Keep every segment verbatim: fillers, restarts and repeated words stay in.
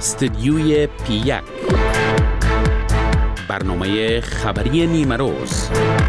استدیوی پی یک، برنامه خبری نیمه روز.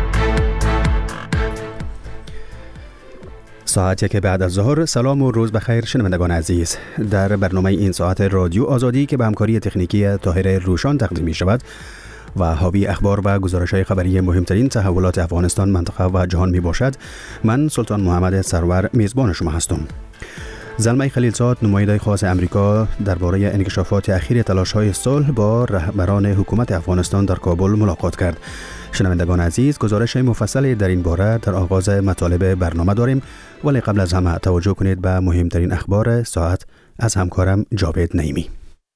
ساعتی که بعد از ظهر. سلام و روز بخیر شنوندگان عزیز. در برنامه این ساعت رادیو آزادی که به همکاری تکنیکی طاهر روشان تقدیم می شود و حاوی اخبار و گزارش‌های خبری مهمترین تحولات افغانستان، منطقه و جهان می باشد، من سلطان محمد سرور میزبان شما هستم. زلمه خلیلزاد، نماینده خاص امریکا، درباره انکشافات اخیر تلاش‌های صلح با رهبران حکومت افغانستان در کابل ملاقات کرد. شنوندگان عزیز، گزارش مفصلی در این باره در آغاز مطالب برنامه داریم، ولی قبل از همه توجه کنید به مهمترین اخبار ساعت از همکارم جاوید نعیمی.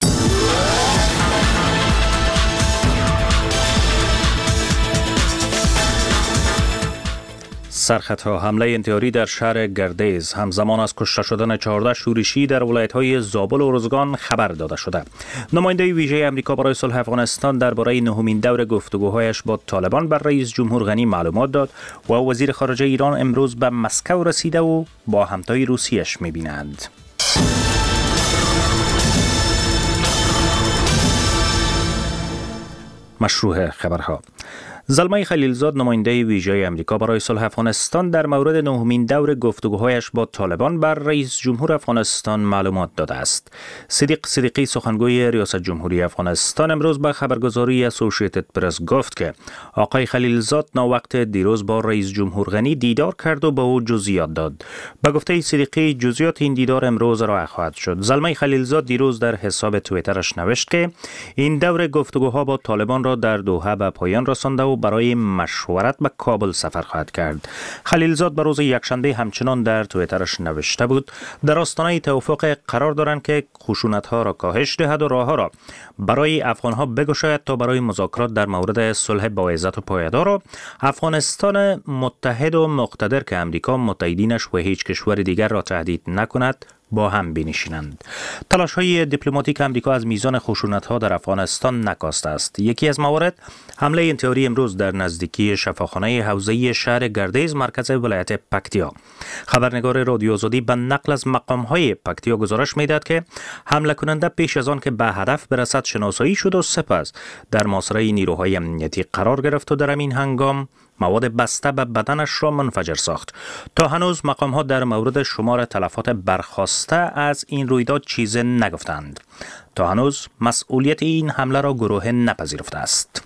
سرخطها حمله انتحاری در شهر گردیز همزمان از کشته شدن چهارده شورشی در ولایت‌های زابل و ارزگان خبر داده شده. نماینده ویژه آمریکا برای صلح افغانستان درباره نهمین دور گفتگوهایش با طالبان بر رئیس جمهور غنی معلومات داد و وزیر خارجه ایران امروز به مسکو رسیده و با همتای روسیه‌اش می‌بینند. مشروع خبرها. زلمه خلیلزاد، نماینده ویژه آمریکا برای صلح افغانستان، در مورد نهمین دور گفتگوهایش با طالبان بر رئیس جمهور افغانستان معلومات داده است. صدیق صدیقی، سخنگوی ریاست جمهوری افغانستان، امروز به خبرگزاری اسوسییتد پرس گفت که آقای خلیلزاد ناوقت دیروز با رئیس جمهور غنی دیدار کرد و به او جزئیات داد. به گفته صدیقی، جزئیات این دیدار امروز ارائه خواهد شد. زلمه خلیلزاد دیروز در حساب توییترش نوشت که این دور گفتگوها با طالبان را در دوحه به پایان رسانده و برای مشورت به کابل سفر خواهد کرد. خلیلزاد به روز یکشنبه همچنان در توییترش نوشته بود در آستانه توافق قرار دارند که خشونت‌ها را کاهش دهد و راه‌ها را برای افغان‌ها بگشاید تا برای مذاکرات در مورد صلح با عزت و پایدار و افغانستان متحد و مقتدر که امریکا متحدینش و هیچ کشور دیگر را تهدید نکند با هم بنشینند. تلاش‌های دیپلماتیک امریکا از میزان خشونت‌ها در افغانستان نکاسته است. یکی از موارد حمله انتحاری امروز در نزدیکی شفاخانه حوزه‌ای شهر گردیز، مرکز ولایت پکتیا. خبرنگار رادیو آزادی به نقل از مقام‌های پکتیا گزارش می‌دهد که حمله کننده پیش از آن که به هدف برسد شناسایی شد و سپس در محاصره نیروهای امنیتی قرار گرفت و در این هنگام مواد بسته به بدنش را منفجر ساخت. تا هنوز مقام‌ها در مورد شمار تلفات برخاسته از این رویداد چیزی نگفتند. تا هنوز مسئولیت این حمله را گروه نپذیرفته است.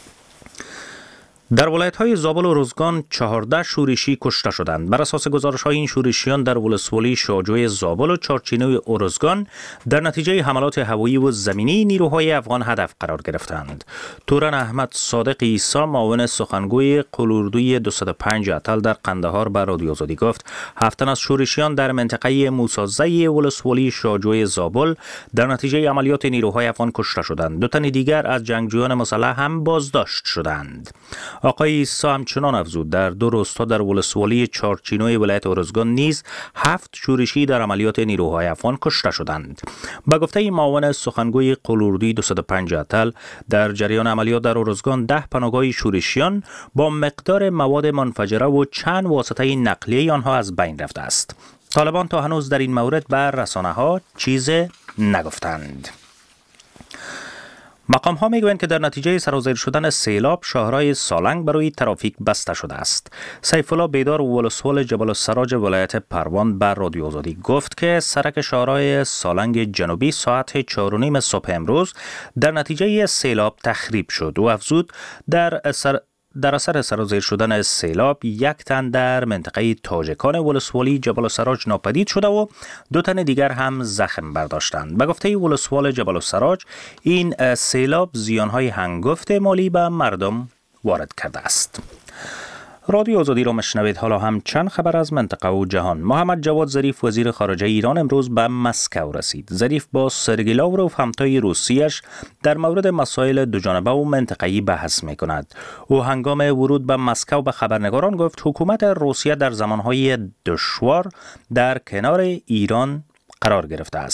در ولایت‌های زابل و ارزگان چهارده شورشی کشته شدند. بر اساس گزارش‌های این شورشیان در ولسوالی شاجوی زابل و چارچینوی ارزگان در نتیجه حملات هوایی و زمینی نیروهای افغان هدف قرار گرفتند. توران احمد صادق عیسی، معاون سخنگوی قلوردوی دویست و پنج اتل در قندهار، به رادیو آزادی گفت هفت تن از شورشیان در منطقه موسازی ولسوالی شاجوی زابل در نتیجه عملیات نیروهای افغان کشته شدند. دو تن دیگر از جنگجویان مسلح هم بازداشت شدند. آقای عیسی همچنان افزود در دو روستا در ولسوالی چارچینوی ولایت ارزگان نیز هفت شورشی در عملیات نیروهای افغان کشته شدند. به گفته معاون سخنگوی قلوردوی دویست و پنج اتل، در جریان عملیات در ارزگان ده پناهگاه شورشیان با مقدار مواد منفجره و چند واسطه نقلیه آنها از بین رفته است. طالبان تا هنوز در این مورد بر رسانه‌ها چیز نگفتند. مقام ها میگویند که در نتیجه سرازیر شدن سیلاب شاهرای سالنگ برای ترافیک بسته شده است. سیف الله بیدار، ولسوال جبل السراج ولایت پروان، بر رادیو آزادی گفت که سرک شاهرای سالنگ جنوبی ساعت چهار و نیم صبح امروز در نتیجه سیلاب تخریب شد و افزود در سر در اثر سرازیر شدن سیلاب یک تن در منطقه تاجکان ولسوالی جبل السراج ناپدید شده و دو تن دیگر هم زخم برداشتند. به گفته ولسوال جبل السراج، این سیلاب زیانهای هنگفت مالی به مردم وارد کرده است. رادیو آزادی را مشنوید. حالا هم چند خبر از منطقه و جهان. محمد جواد ظریف، وزیر خارجه ایران، امروز به مسکو رسید. ظریف با سرگئی لاوروف، همتای روسیه‌اش، در مورد مسائل دوجانبه و منطقه‌ای بحث می‌کند. او هنگام ورود به مسکو به خبرنگاران گفت حکومت روسیه در زمانهای دشوار در کنار ایران قرار گرفته است.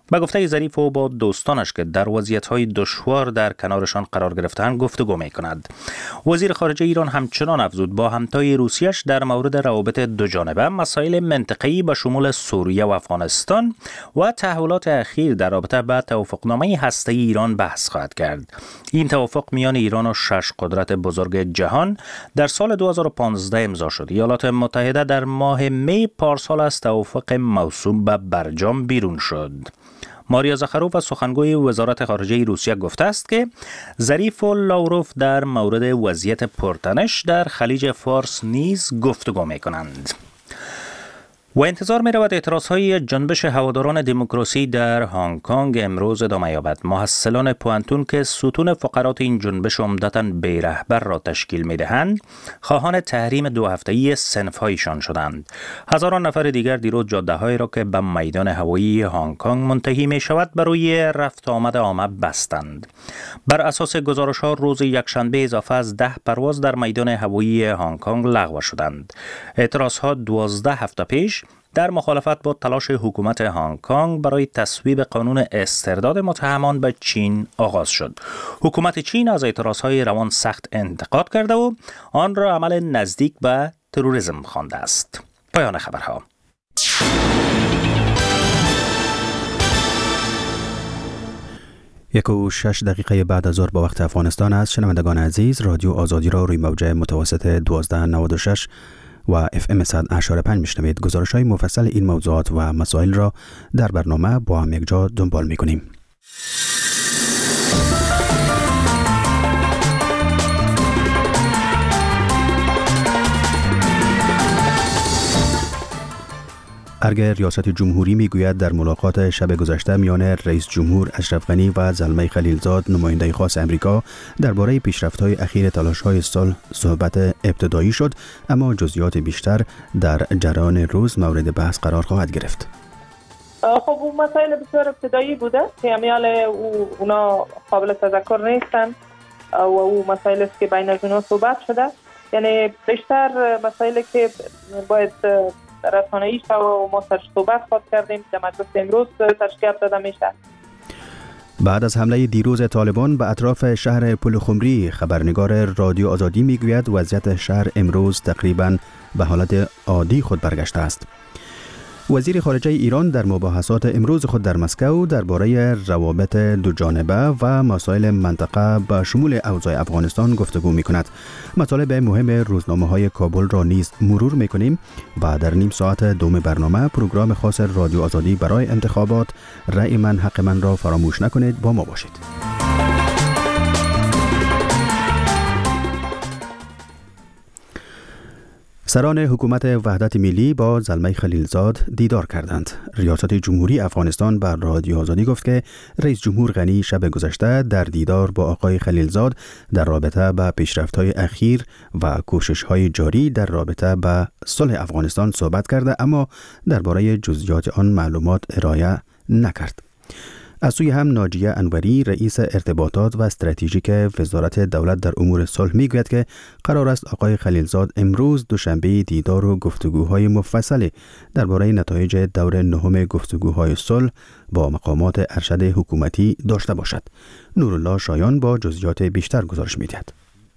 با گفته ظریف و با دوستانش که در وضعیت‌های دشوار در کنارشان قرار گرفتند گفتگو می‌کند. وزیر خارجه ایران همچنان افزود با همتای روسیه‌اش در مورد روابط دوجانبه مسائل منطقه‌ای به شمول سوریه و افغانستان و تحولات اخیر در رابطه با توافقنامه هسته‌ای ایران بحث خواهد کرد. این توافق میان ایران و شش قدرت بزرگ جهان در سال دو هزار و پانزده امضا شد. ایالات متحده در ماه می پارسال از توافق موسوم به برجام بیرون شد. ماریا زخاروف سخنگوی وزارت خارجه روسیه گفته است که ظریف و لاوروف در مورد وضعیت پرتنش در خلیج فارس نیز گفتگو می‌کنند. و انتظار می رود اعتراضهای جنبش هواداران دموکراسی در هنگ کنگ امروز ادامه یابد. محصلان پوانتون که ستون فقرات این جنبش عمدتاً بی رهبر را تشکیل می دهند، خواهان تحریم دو هفته‌ای صنف‌هایشان شدند. هزاران نفر دیگر دیروز جاده‌هایی را که به میدان هوایی هنگ کنگ منتهی می شود بر روی رفت آمد عامه بستند. بر اساس گزارش‌ها روز یکشنبه اضافه از ده پرواز در میدان هوایی هنگ کنگ لغو شدند. اعتراضها دوازده هفته پیش در مخالفت با تلاش حکومت هنگ کنگ برای تصویب قانون استرداد متهمان به چین آغاز شد. حکومت چین از اعتراضهای روان سخت انتقاد کرده و آن را عمل نزدیک به تروریسم خوانده است. پایان خبرها. یک و شش دقیقه بعد از ظهر با وقت افغانستان است. شنوندگان عزیز، رادیو آزادی را روی موج متوسط دوازده نود و شش و اف ام صد و پنج میشنوید. گزارش های مفصل این موضوعات و مسائل را در برنامه با هم یک جا دنبال میکنیم. ارگ ریاست جمهوری میگوید در ملاقات شب گذشته میان رئیس جمهور اشرف غنی و زلمه خلیلزاد نماینده خاص امریکا درباره پیشرفت‌های اخیر تلاش‌های صلح صحبت ابتدایی شد، اما جزئیات بیشتر در جریان روز مورد بحث قرار خواهد گرفت. خب اون مسائل بسیار ابتدایی بوده که امیال او اونا قابل تذکر نیستن و او مسائل است که بین از اونا صحبت شده، یعنی بیشتر مسائلی که باید رسانه‌ای شد و ما سرش صحبت خواهد کردیم در مجلس امروز تشکیل داده میشه. بعد از حمله دیروز طالبان به اطراف شهر پلخمری، خبرنگار رادیو آزادی میگوید وضعیت شهر امروز تقریباً به حالت عادی خود برگشته است. وزیر خارجه ایران در مباحثات امروز خود در مسکو درباره روابط دوجانبه و مسائل منطقه به شمول اوضاع افغانستان گفتگو می‌کند. مطالب مهم روزنامه‌های کابل را نیز مرور می‌کنیم و در نیم ساعت دوم برنامه پروگرام خاص رادیو آزادی برای انتخابات رأی من حق من را فراموش نکنید. با ما باشید. سران حکومت وحدت ملی با زلمه خلیلزاد دیدار کردند. ریاست جمهوری افغانستان بر رادیو آزادی گفت که رئیس جمهور غنی شب گذشته در دیدار با آقای خلیلزاد در رابطه با پیشرفت‌های اخیر و کوشش‌های جاری در رابطه با صلح افغانستان صحبت کرده، اما درباره جزئیات آن معلومات ارائه نکرد. از سوی هم ناجیه انوری رئیس ارتباطات و استراتژیک وزارت دولت در امور صلح میگوید که قرار است آقای خلیلزاد امروز دوشنبه دیدار و گفتگوهای مفصلی درباره نتایج دور نهم گفتگوهای صلح با مقامات ارشد حکومتی داشته باشد. نورالله شایان با جزئیات بیشتر گزارش میدهد.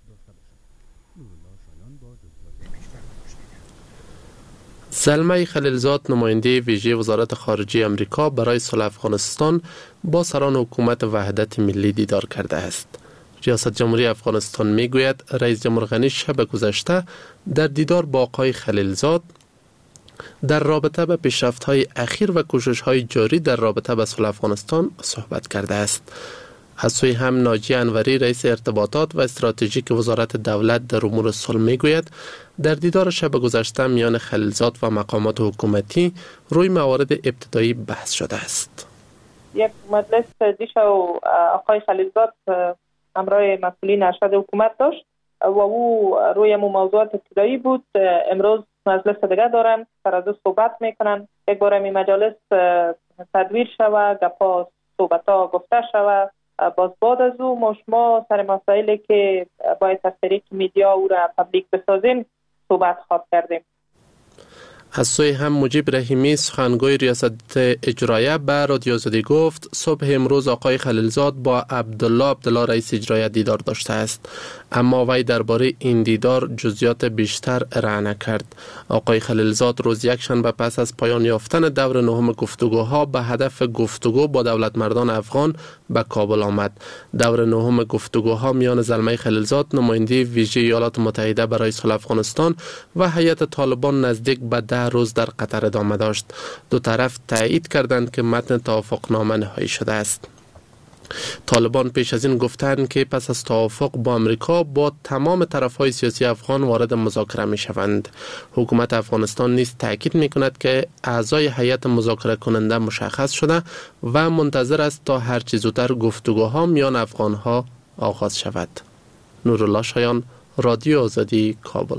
زلمه خلیلزاد نماینده ویژه وزارت خارجه امریکا برای صلح افغانستان با سران حکومت وحدت ملی دیدار کرده است. ریاست جمهوری افغانستان میگوید رئیس جمهور غنی شب گذشته در دیدار با آقای خلیلزاد در رابطه با پیشرفت‌های اخیر و کوشش‌های جاری در رابطه با صلح افغانستان صحبت کرده است. از سوی هم ناجیه انوری رئیس ارتباطات و استراتژیک وزارت دولت در امور صلح میگوید در دیدار شب گذشته میان خلیلزاد و مقامات حکومتی روی موارد ابتدایی بحث شده است. یک مجلس دیشب آقای خلیلزاد همراه مسئولین ارشد حکومت داشت و او روی موضوعات ابتدایی بود. امروز مجلس دیگه دارن، سر از صحبت میکنن. یک بار می مجلس تدویر شوه، گپا صحبتا گفته شوه. باز بعد از او ما شما سر مسائلی که باید از طریق میدیا او را پبلیک بسازیم صحبت خواهد کردیم. از سوی هم مجیب رحیمی سخنگوی ریاست اجرایه به رادیو آزادی گفت صبح امروز آقای خلیلزاد با عبدالله عبدالله رئیس اجرایه دیدار داشته است، اما وی درباره این دیدار جزئیات بیشتر ارائه نکرد. آقای خلیلزاد روز یکشنبه پس از پایان یافتن دور نهم گفتگوها به هدف گفتگو با دولتمردان افغان به کابل آمد. دور نهم گفتگوها میان زلمه خلیلزاد نماینده ویژه ایالات متحده برای صلح افغانستان و هیئت طالبان نزدیک به ده روز در قطر ادامه داشت. دو طرف تایید کردند که متن توافقنامه نهایی شده است. طالبان پیش از این گفتند که پس از توافق با امریکا با تمام طرف‌های سیاسی افغان وارد مذاکره می‌شوند. حکومت افغانستان نیز تاکید می‌کند که اعضای هیئت مذاکره کننده مشخص شده و منتظر است تا هر چه زودتر گفتگوها میان افغان‌ها آغاز شود. نورالله شایان، رادیو آزادی، کابل.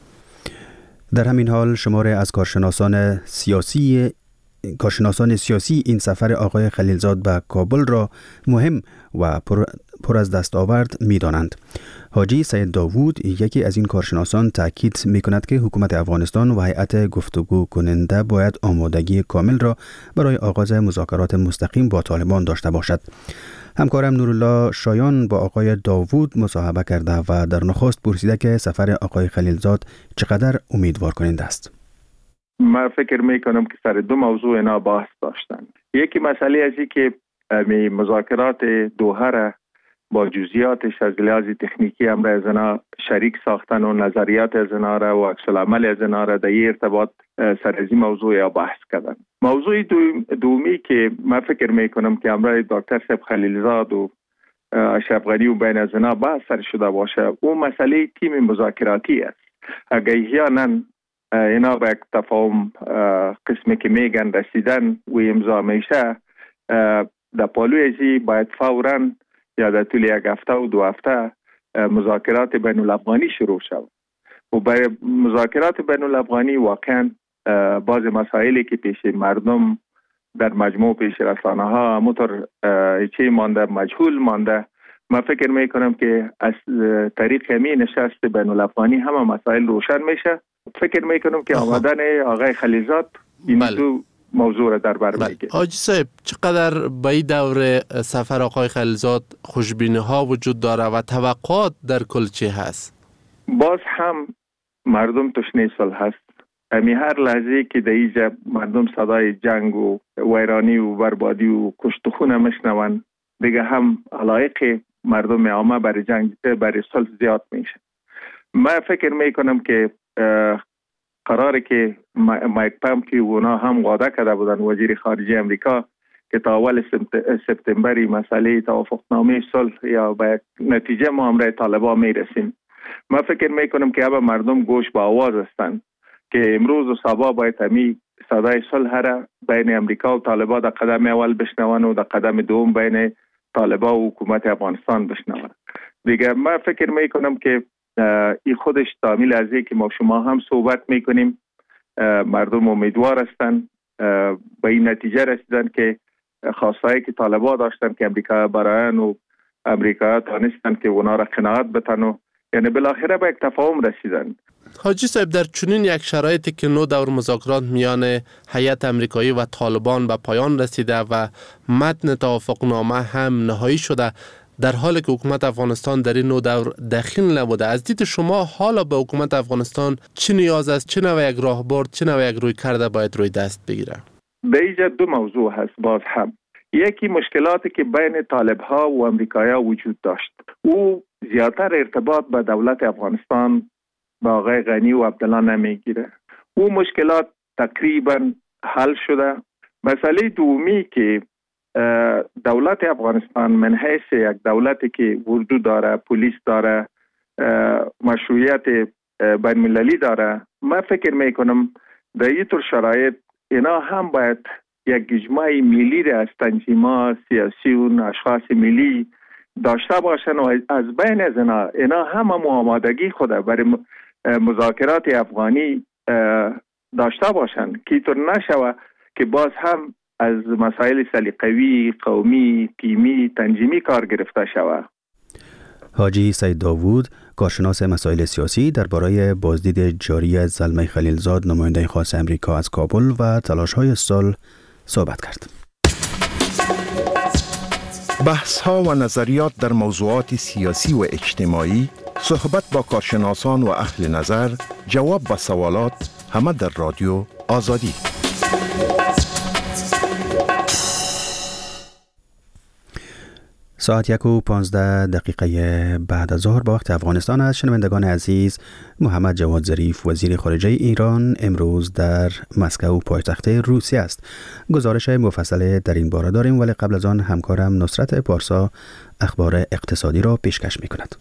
در همین حال شماره از کارشناسان سیاسی کارشناسان سیاسی این سفر آقای خلیلزاد به کابل را مهم و پر, پر از دستاورد می دانند. حاجی سید داوود یکی از این کارشناسان تاکید می کند که حکومت افغانستان و هیئت گفتگو کننده باید آمادگی کامل را برای آغاز مذاکرات مستقیم با طالبان داشته باشد. همکارم نورالله شایان با آقای داوود مصاحبه کرده و در نخست پرسیده که سفر آقای خلیلزاد چقدر امیدوار کننده است. من فکر میکنم که سر دو موضوع اینا بحث داشتن. یکی مسئله ازی که مذاکرات دوحه را با جزئیاتش از لحاظ تکنیکی هم را از اینا شریک ساختن و نظریات از اینا را و عکس العمل از اینا را در این ارتباط سر از این موضوع یا بحث کردن. موضوع دومی که من فکر میکنم که همراه دکتر صاحب خلیلزاد و اشرف غنی و بین از اینا بحث سر شده باشه، اون مسئله تیم مذاکراتی است. اگر احیانا اینا به یک تفاهم قسمی که میگن رسیدن و امضا میشه، در پالوی ازی باید فوراً یا در طول یک هفته و دو هفته مذاکرات بین الافغانی شروع شود و برای مذاکرات بین الافغانی واقعا بعض مسائلی که پیش مردم در مجموع پیش رسانه ها همونطور چی مانده مجهول مانده، من فکر میکنم که از طریق همین نشست بین الافغانی همه مسائل روشن میشه. فکر میکنم که آمدن آقای خلیلزاد این بله. دو موضوع را در بر میگیره. حاجی صاحب، چقدر به این دور سفر آقای خلیلزاد خوشبینی ها وجود داره و توقعات در کل چی هست؟ باز هم مردم تشنه صلح هست. امی هر لحظه که در اینجا مردم صدای جنگ و ویرانی و بربادی و کشت و خون میشنون، دیگه هم علایق مردم عامه برای جنگ برای صلح زیاد میشه. من فکر میکنم که قراره که مایک پامپیو اونا هم وعده کرده بودن وزیر خارجه امریکا که تا اول سپتامبری مسئله توافقنامه صلح یا به نتیجه ما همراه طالبان میرسیم. من فکر میکنم که اب مردم گوش با آواز هستند که امروز و صبح باید همی صدای صلح را بین امریکا و طالبان در قدم اول بشنون و در قدم دوم بین طالبان و حکومت افغانستان بشنون. دیگه من فکر میکنم که این خودش تعمیل از که ما شما هم صحبت میکنیم، مردم امیدوار هستند به این نتیجه رسیدن که خواستایی که طالبان داشتن که امریکا برایان و امریکا تانستن که اونا را قناعت بتن و یعنی بالاخره به یک تفاهم رسیدن. حاجی صاحب، در چنین یک شرایطی که نو دور مذاکرات میان هیئت امریکایی و طالبان به پایان رسیده و متن توافقنامه هم نهایی شده، در حالی که حکومت افغانستان در این نو دور دخیل نبوده، از دید شما حالا به حکومت افغانستان چه نیاز است؟ چه نوع یک راهبرد، چه نوع یک روی کرده باید روی دست بگیره؟ در اینجا دو موضوع هست. باز هم یکی مشکلاتی که بین طالب ها و امریکایی وجود داشت، او زیادتر ارتباط با دولت افغانستان با آقای غنی و عبدالله نمیگیره. او مشکلات تقریبا حل شده. مسئله دومی که دولت افغانستان من حیث یک دولتی که اردو داره، پلیس داره، مشروعیت بین المللی داره، من فکر میکنم در این طور شرایط اینا هم باید یک اجماع ملی را از تنظیمات سیاسی و اشخاص ملی داشته باشن و از بین از اینا اینا هم آمادگی خود برای مذاکرات افغانی داشته باشن که طور نشوه که باز هم از مسائل سلیقوی، قومی، تیمی، تنظیمی کار گرفته شود. حاجی سید داوود کارشناس مسائل سیاسی درباره بازدید جاری زلمه خلیلزاد نماینده خاص امریکا از کابل و تلاش‌های صلح صحبت کرد. بحث‌ها و نظریات در موضوعات سیاسی و اجتماعی، صحبت با کارشناسان و اهل نظر، جواب به سوالات، همه در رادیو آزادی. ساعت یک و پانزده دقیقه بعد از ظهر با وقت افغانستان است. شنوندگان عزیز، محمد جواد ظریف وزیر خارجه ایران امروز در مسکو پایتخت روسیه است. گزارش مفصل در این باره داریم، ولی قبل از آن همکارم نصرت پارسا اخبار اقتصادی را پیشکش می کند.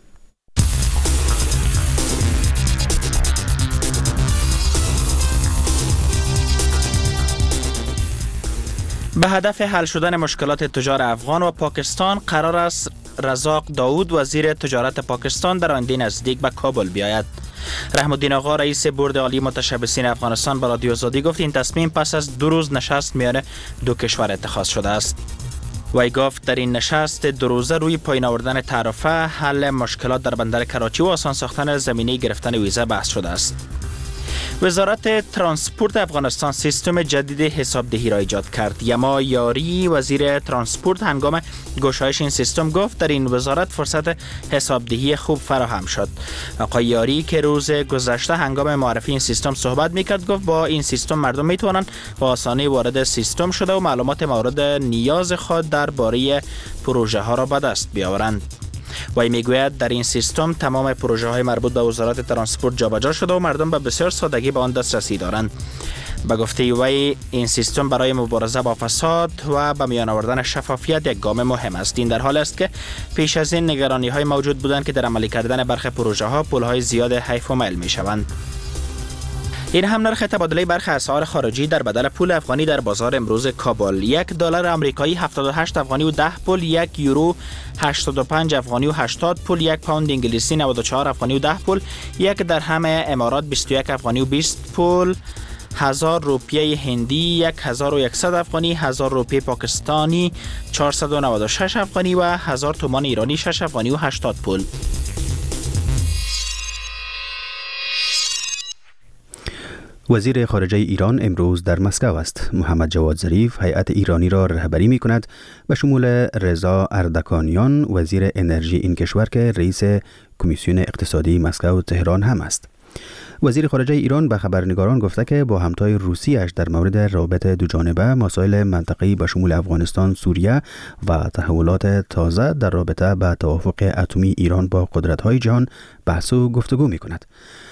به هدف حل شدن مشکلات تجار افغان و پاکستان قرار است رزاق داود وزیر تجارت پاکستان در آینده نزدیک به کابل بیاید. رحم الدین آقا رئیس بورد عالی متشبثین افغانستان به رادیو آزادی گفت این تصمیم پس از دو روز نشست میان دو کشور اتخاذ شده است. وی گفت در این نشست دو روزه روی پایین آوردن تعرفه، حل مشکلات در بندر کراچی و آسان ساختن زمینه گرفتن ویزا بحث شده است. وزارت ترانسپورت افغانستان سیستم جدید حسابدهی را ایجاد کرد. یما یاری وزیر ترانسپورت هنگام گشایش این سیستم گفت در این وزارت فرصت حسابدهی خوب فراهم شد. آقای یاری که روز گذشته هنگام معرفی این سیستم صحبت میکرد گفت با این سیستم مردم میتوانند با آسانی وارد سیستم شده و معلومات مورد نیاز خود درباره پروژه ها را به دست بیاورند. وی میگوید در این سیستم تمام پروژه های مربوط به وزارت ترانسپورت جابجا شده و مردم به بسیار سادگی به آن دسترسی دارند. به گفته وی این سیستم برای مبارزه با فساد و به میان آوردن شفافیت یک گام مهم است. این در حال است که پیش از این نگرانی های موجود بودند که در عملی کردن برخی پروژه ها پول های زیاد حیف و میل می شوند. این هم نرخ تبادله برخی اسعار خارجی در بدل پول افغانی در بازار امروز کابل: یک دلار آمریکایی هفتاد و هشت افغانی و ده پول، یک یورو هشتاد و پنج افغانی و هشتاد پول، یک پوند انگلیسی نود و چهار افغانی و ده پول، یک درهم امارات بیست و یک افغانی و بیست پول، هزار روپیه هندی یک هزار و صد افغانی، هزار روپیه پاکستانی چهارصد و نود و شش افغانی و هزار تومان ایرانی شش افغانی و هشتاد پول. وزیر خارجه ایران امروز در مسکو است. محمد جواد ظریف هیئت ایرانی را رهبری می کند به شمول رضا اردکانیان وزیر انرژی این کشور که رئیس کمیسیون اقتصادی مسکو تهران هم است. وزیر خارجه ایران به خبرنگاران گفته که با همتای روسیه‌اش در مورد روابط دوجانبه، مسائل منطقه‌ای به شمول افغانستان، سوریه و تحولات تازه در رابطه به توافق اتمی ایران با قدرت‌های جهان بحث و گفتگو می کند.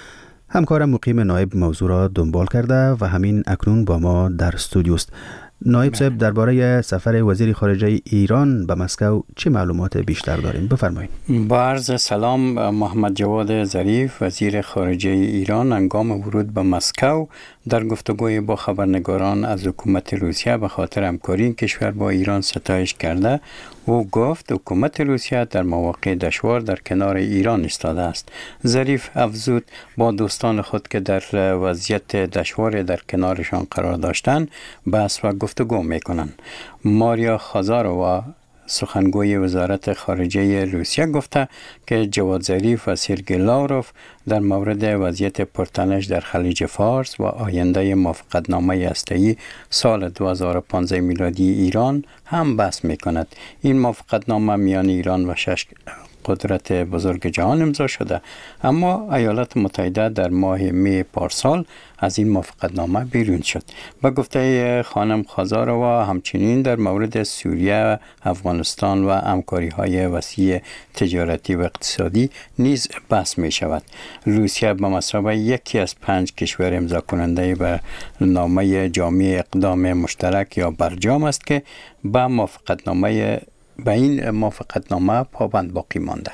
همکارم مقیم نایب موضوع را دنبال کرده و همین اکنون با ما در استودیو است. نایب صاحب، درباره سفر وزیر خارجه ایران به مسکو چه معلومات بیشتر داریم؟ بفرمایید. با عرض سلام، محمد جواد ظریف وزیر خارجه ایران هنگام ورود به مسکو در گفتگوی با خبرنگاران از حکومت روسیه به خاطر همکاری این کشور با ایران ستایش کرده. او گفت حکومت روسیه در مواقع دشوار در کنار ایران ایستاده است. ظریف افزود با دوستان خود که در وضعیت دشوار در کنارشان قرار داشتند بحث و گفتگو میکنند. ماریا خازاروا سخنگوی وزارت خارجه روسیه گفته که جواد ظریف و سرگئی لاوروف در مورد وضعیت پرتنش در خلیج فارس و آینده موافقتنامه هسته‌ای سال دو هزار و پانزده میلادی ایران هم بحث میکند. این موافقتنامه میان ایران و شش قدرت بزرگ جهان امضا شده، اما ایالات متحده در ماه می پارسال از این موافقتنامه بیرون شد. به گفته خانم خازاروا همچنین در مورد سوریه، افغانستان و همکاری‌های وسیع تجارتی و اقتصادی نیز بحث می شود. روسیه به مثابه یکی از پنج کشور امضا کننده به نامه جامع اقدام مشترک یا برجام است که به موافقتنامه به این موافقتنامه پابند باقی مانده.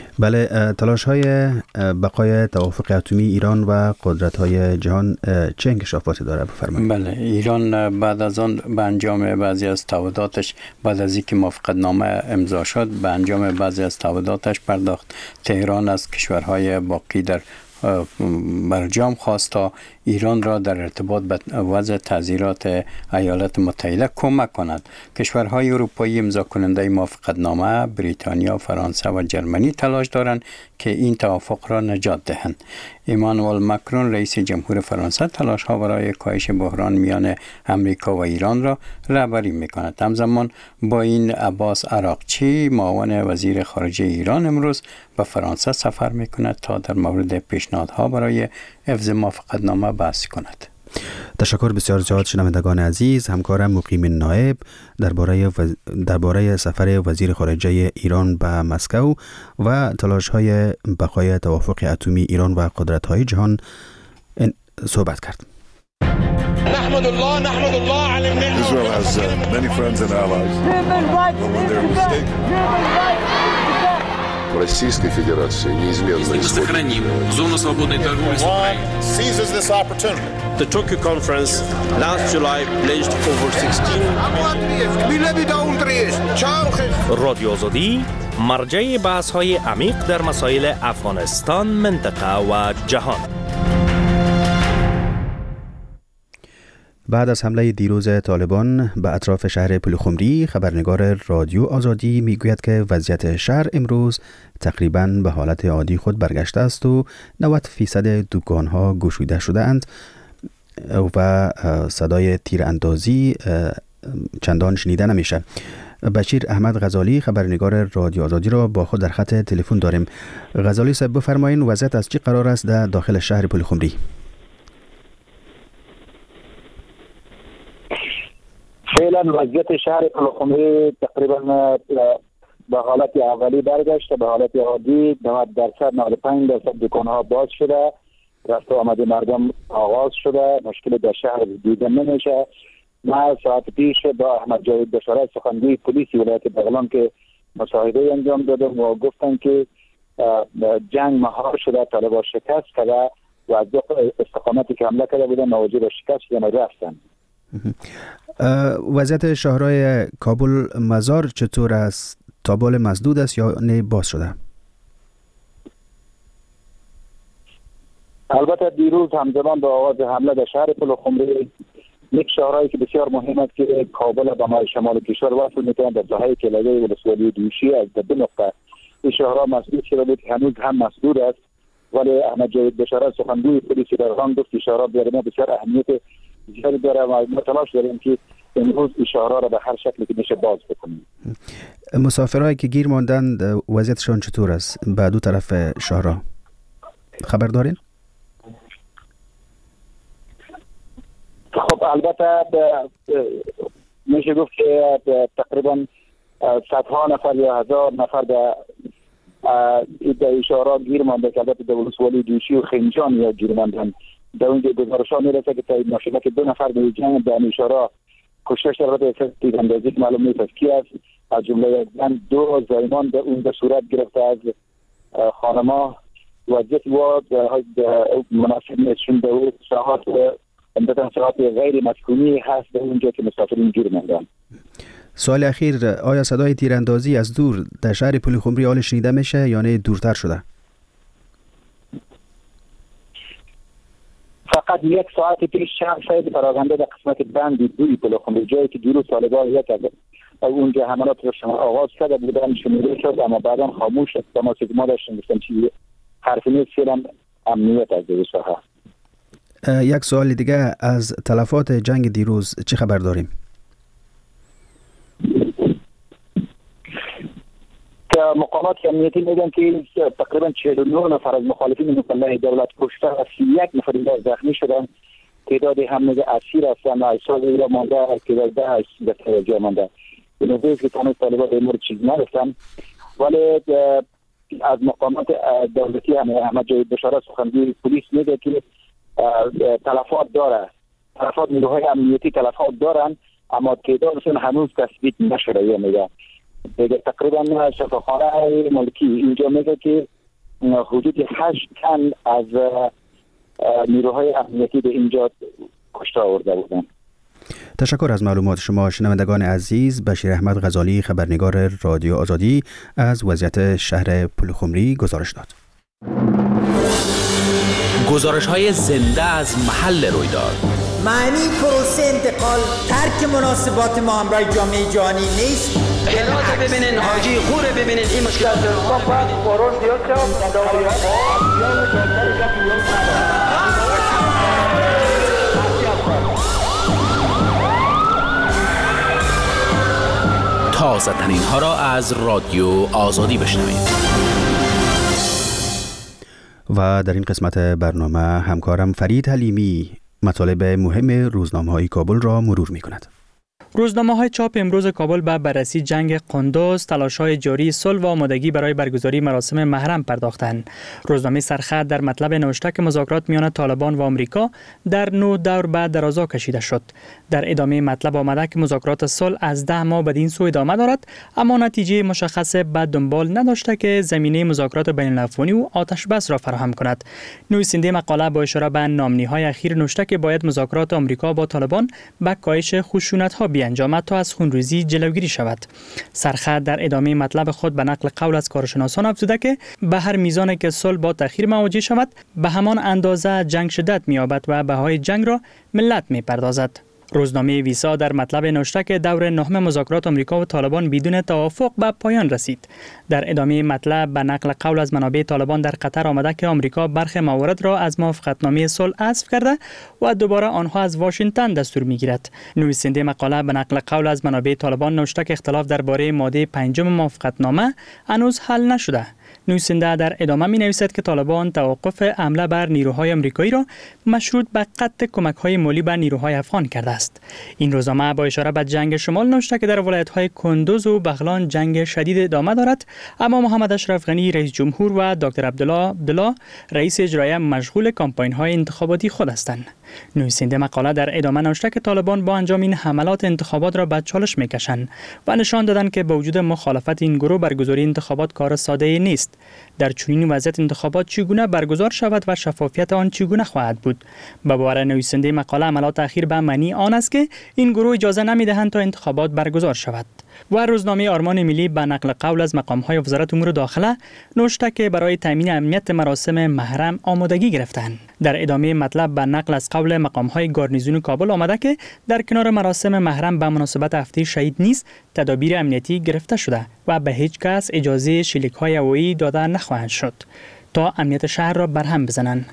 بله، تلاش های بقای توافق اتمی ایران و قدرت های جهان چه انکشافاتی داره؟ بفرمایید. بله، ایران بعد از آن به انجام بعضی از تعهداتش بعد از اینکه موافقتنامه امضا شد به انجام بعضی از تعهداتش پرداخت. تهران از کشورهای باقی در برجام خواست تا ایران را در ارتباط به وضع تعزیرات ایالات متحده کمک کند. کشورهای اروپایی امضا کننده موافقتنامه بریتانیا، فرانسه و جرمنی تلاش دارند که این توافق را نجات دهند. ایمانوئل ماکرون رئیس جمهور فرانسه تلاش ها برای کاهش بحران میان امریکا و ایران را رهبری میکند. همزمان با این عباس عراقچی معاون وزیر خارجه ایران امروز به فرانسه سفر میکند تا در مورد پیشنهادها برای حفظ موافقتنامه بحث کند. تشکر بسیار زیاد شنوندگان عزیز. همکارم مقیم نایب درباره وز... درباره سفر وزیر خارجه ایران به مسکو و تلاش‌های بقای توافق اتمی ایران و قدرت‌های جهان صحبت کرد. نحمد الله نحمد الله على النعمة. Israel has uh, many friends and allies. But when they're mistaken. Российской Федерации неизменно мы сохраним зону свободной торговли с Украиной. Seizes this opportunity. The Tokyo conference last July pledged over sixteen. رادیو آزادی مرجع بحث‌های عمیق در مسائل افغانستان، منطقه و جهان. بعد از حمله دیروز طالبان به اطراف شهر پلخمری، خبرنگار رادیو آزادی میگوید که وضعیت شهر امروز تقریباً به حالت عادی خود برگشته است و نود فیصد دکان‌ها گشوده شده اند و صدای تیراندازی چندان شنیده نمیشه. بشیر احمد غزالی خبرنگار رادیو آزادی را با خود در خط تلفن داریم. غزالی صاحب بفرمایید وضعیت از چه قرار است در داخل شهر پلخمری؟ فعلا وضعیت شهر پلخمری تقریبا به حالت اولی برگشته، به حالت عادی. نود درصد نود و پنج درصد دکان‌ها باز شده، رفت و آمد مردم آغاز شده، مشکل در شهر دیده نمیشه. ما ساعت پیش با احمد جاوید بشارت سخنگوی پلیس ولایت بغلان که مصاحبه انجام دادم و گفتن که جنگ مهار شده، طالبان شکست کرده و از دو استقامتی که حمله کرده بودن مواجه به شکست شدن و رفتن. وضعیت شهرهای کابل مزار چطور است؟ تابال مسدود است یا نه باز شده؟ البته دیروز همزمان با آغاز حمله در شهر پلخمری، یک شهرهایی که بسیار مهم است که کابل به ما شمال کشور وصل می‌کند، در ساحه کلاله ولسوالی دوشی از دو نقطه این شهرها مسدود شده بود، هنوز هم مسدود است. ولی احمد جاوید بشارت سخنگوی پلیس بغلان گفت که شهرها برای بسیار اهمیت زیادی داره و ما تلاش داریم که امروز این شهرها را به هر شکلی که میشه باز بکنیم. مسافرهایی که گیر ماندند وضعیتشان چطور است به دو طرف شهرها؟ خبر دارین؟ خب البته میشه گفت که تقریبا صدها نفر یا هزار نفر در این شهرها گیر مانده که البته در ولسوالی دوشی و خنجان یا گیر ماندند. در اونجا گزارش ها میرسه که تایید نشده که دو نفر در جنگ در این شهرها کشته شده. البته تیراندازی معلوم نیست از کی است، از جمله زن دو زایمان در اون به صورت گرفته از خانما. وضعیت و مناسب نیست چون در اون ساعات امتدن ساعات غیر مسکونی هست در اونجا که مسافرین گیر ماندن. سوال اخیر، آیا صدای تیراندازی از دور در شهر پلخمری حال شنیده میشه یا نه دورتر شده؟ فقط یک ساعت پیش چند شاید پراکنده در قسمت بند دوی پلخمری، جایی که دیروز طالبان یک از اونجا حملات رو آغاز کرده بودن شنیده شد اما بعدا خاموش شد. ما ما داشتیم گفتم چیزی حرفی نیست، فعلا امنیت از دیگه ساحه. یک سوال دیگه، از تلفات جنگ دیروز چه خبر داریم؟ که مقامات امنیتی میگن که تقریبا چهل و نه نفر از مخالفین مسلح دولت کشته و سی و یک نفر دیگر زخمی شدن. تعداد هم میگه اسیر هستن، اجساد ایرا مانده، تعداد ده از جا مانده. به نظر که تنها طالبان به مورد چیز نرفتن. ولی از مقامات دولتی هم احمد جاوید بشارت سخنگوی پلیس میگه که تلفات داره، تلفات نیروهای امنیتی تلفات دارن اما تعدادشون هنوز تثبیت نشده. یا میگه دیگه تقریبا شفاخانه ملکی اینجا میگه که حدود هشت تن از نیروهای امنیتی به اینجا کشته آورده بودن. تشکر از معلومات شما شنوندگان عزیز. بشیر احمد غزالی خبرنگار رادیو آزادی از وضعیت شهر پلخمری گزارش داد. گزارش های زنده از محل رویداد. معنی پروسه انتقال ترک مناسبات ما همراه جامعه جهانی نیست. بنات ببینین، حاجی خوره ببینین، این مشکلات تازه ترین ها را از رادیو آزادی بشنوید. و در این قسمت برنامه همکارم فرید حلیمی مطالب مهم روزنامه‌های کابل را مرور می‌کند. روزنامه‌های چاپ امروز کابل به بررسی جنگ قندوز، تلاش‌های جاری صلح و آمادگی برای برگزاری مراسم محرم پرداختند. روزنامه سرخط در مطلب نوشته که مذاکرات میان طالبان و آمریکا در نو دور بعد درازا کشیده شد. در ادامه مطلب آمده که مذاکرات صلح از ده ماه بدین سو ادامه دارد، اما نتیجه مشخص به دنبال نداشته که زمینه مذاکرات بین‌الافغانی و آتش بس را فراهم کند. نویسنده مقاله با اشاره به نامنی‌های اخیر نوشته که باید مذاکرات آمریکا با طالبان به کاهش خشونت‌ها انجامد تا از خونریزی جلوگیری شود. سرخط در ادامه مطلب خود به نقل قول از کارشناسان افزوده که به هر میزان که صلح با تأخیر مواجه شود، به همان اندازه جنگ شدت می‌یابد و بهای جنگ را ملت می‌پردازد. روزنامه ویسا در مطلب نوشته که دور نهم مذاکرات آمریکا و طالبان بدون توافق به پایان رسید. در ادامه مطلب به نقل قول از منابع طالبان در قطر آمده که آمریکا برخی موارد را از موافقتنامه صلح حذف کرده و دوباره آنها از واشنگتن دستور میگیرد. نویسنده مقاله به نقل قول از منابع طالبان نوشته که اختلاف درباره ماده پنجم موافقتنامه هنوز حل نشده. نویسنده در ادامه می نویسد که طالبان توقف حمله بر نیروهای آمریکایی را مشروط به قطع کمک‌های مالی به نیروهای افغان کرده است. این روزنامه با اشاره به جنگ شمال نوشته که در ولایت‌های کندوز و بغلان جنگ شدید ادامه دارد، اما محمد اشرف غنی رئیس جمهور و دکتر عبدالله عبدالله رئیس اجرایی مشغول کمپاین‌های انتخاباتی خود هستند. نویسنده مقاله در ادامه نوشته که طالبان با انجام این حملات انتخابات را به چالش می‌کشند و نشان دادند که با وجود مخالفت این گروه برگزاری انتخابات کار ساده نیست. در چنین وضعیت انتخابات چگونه برگزار شود و شفافیت آن چگونه خواهد بود؟ به باور نویسنده مقاله عملات اخیر به معنی آن است که این گروه اجازه نمی‌دهند تا انتخابات برگزار شود. و روزنامه آرمان ملی به نقل قول از مقام‌های وزارت امور داخله نوشته که برای تامین امنیت مراسم محرم آمادگی گرفتند. در ادامه مطلب به نقل از قول مقام‌های گارنیزون کابل آمده که در کنار مراسم محرم به مناسبت هفته شهید نیز تدابیر امنیتی گرفته شده و به هیچ کس اجازه شلیک‌های هوایی داده نخواهد شد تا امنیت شهر را برهم بزنند.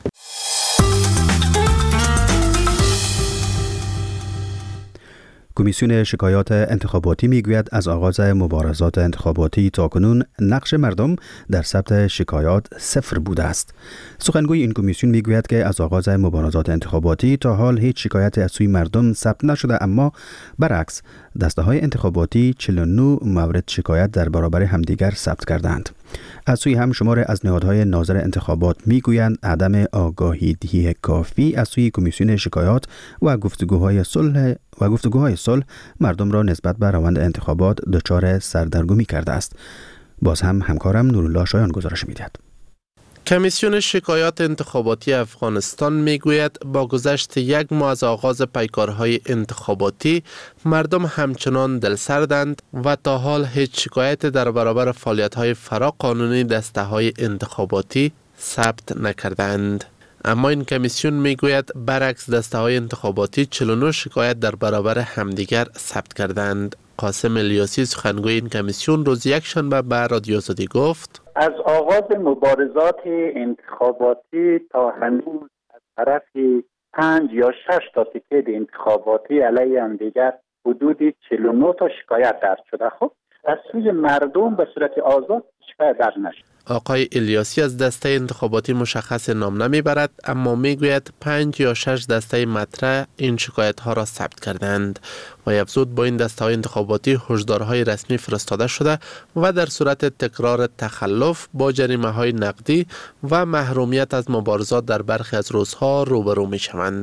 کمیسیون شکایات انتخاباتی میگوید از آغاز مبارزات انتخاباتی تاکنون نقش مردم در ثبت شکایات صفر بوده است. سخنگوی این کمیسیون میگوید که از آغاز مبارزات انتخاباتی تا حال هیچ شکایتی از سوی مردم ثبت نشده، اما برعکس دسته‌های انتخاباتی چهل و نه مورد شکایت در برابر همدیگر ثبت کردند. از سوی هم شمار از نهادهای ناظر انتخابات میگویند عدم آگاهی دهی کافی از سوی کمیسیون شکایات و گفتگوهای صلح و گفتگوهای صلح مردم را نسبت به روند انتخابات دچار سردرگمی کرده است. باز هم همکارم نورالله شایان گزارش می‌دهد. کمیسیون شکایات انتخاباتی افغانستان میگوید با گذشت یک ماه از آغاز پیکارهای انتخاباتی مردم همچنان دلسردند و تا حال هیچ شکایت در برابر فعالیت‌های فراقانونی دسته‌های انتخاباتی ثبت نکردند. اما این کمیسیون میگوید برعکس دسته‌های انتخاباتی چهل و نه شکایت در برابر همدیگر ثبت کردند. قاسم الیاسی سخنگوی این کمیسیون روز یکشنبه به رادیو آزادی گفت از آغاز مبارزات انتخاباتی تا هنوز از طرف پنج یا شش تا تیکه انتخاباتی علیه هم دیگر حدودی چهل و نه تا شکایت درج شده. خب از سوی مردم به صورت آزاد شکایت درج نشد. آقای الیاسی از دسته انتخاباتی مشخص نام نمیبرد، اما میگوید پنج یا شش دسته مطرح این شکایت ها را ثبت کردند و افزود با این دسته های انتخاباتی هشدارهای رسمی فرستاده شده و در صورت تکرار تخلف با جریمه های نقدی و محرومیت از مبارزات در برخی از روزها روبرو می شوند.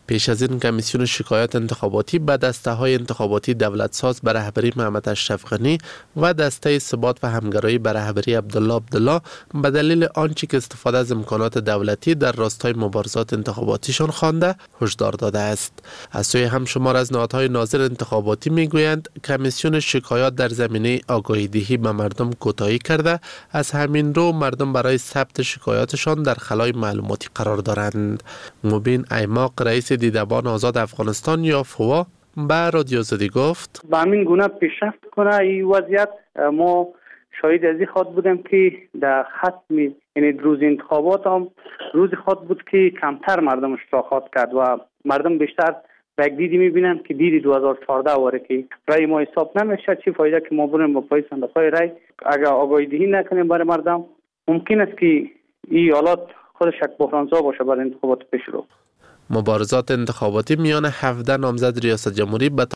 پیش از این کمیسیون شکایات انتخاباتی به دسته های انتخاباتی دولت ساز به رهبری محمد اشرف غنی و دسته ثبات و همگرایی به رهبری عبدالله عبدالله به دلیل آنچه که استفاده از امکانات دولتی در راستای مبارزات انتخاباتیشان خوانده هشدار داده است. از سوی هم شمار از نهادهای ناظر انتخاباتی میگویند کمیسیون شکایات در زمینه آگاهی دهی به مردم کوتاهی کرده، از همین رو مردم برای ثبت شکایاتشان در خلای معلوماتی قرار دارند. مبین ایماق رئیس دیدبان آزاد افغانستان یا فوا به رادیو آزادی گفت به همین گونه پیشرفت کنه این وضعیت. ما شاهد از این خاط بودیم که در ختم یعنی روز انتخابات هم روز خاط بود که کمتر مردم اشتراکات کرد و مردم بیشتر به یک دیدی میبینن که دیدی دو هزار و چهارده واره که رای ما حساب نمیشه. چی فایده که ما بریم با پای صندوق‌های رای اگر آگاهی دهی نکنیم برای مردم ممکن است که این حالات خودش یک بحرانزا باشه برای انتخابات پیش رو. مبارزات انتخاباتی میان هفده نامزد ریاست جمهوری به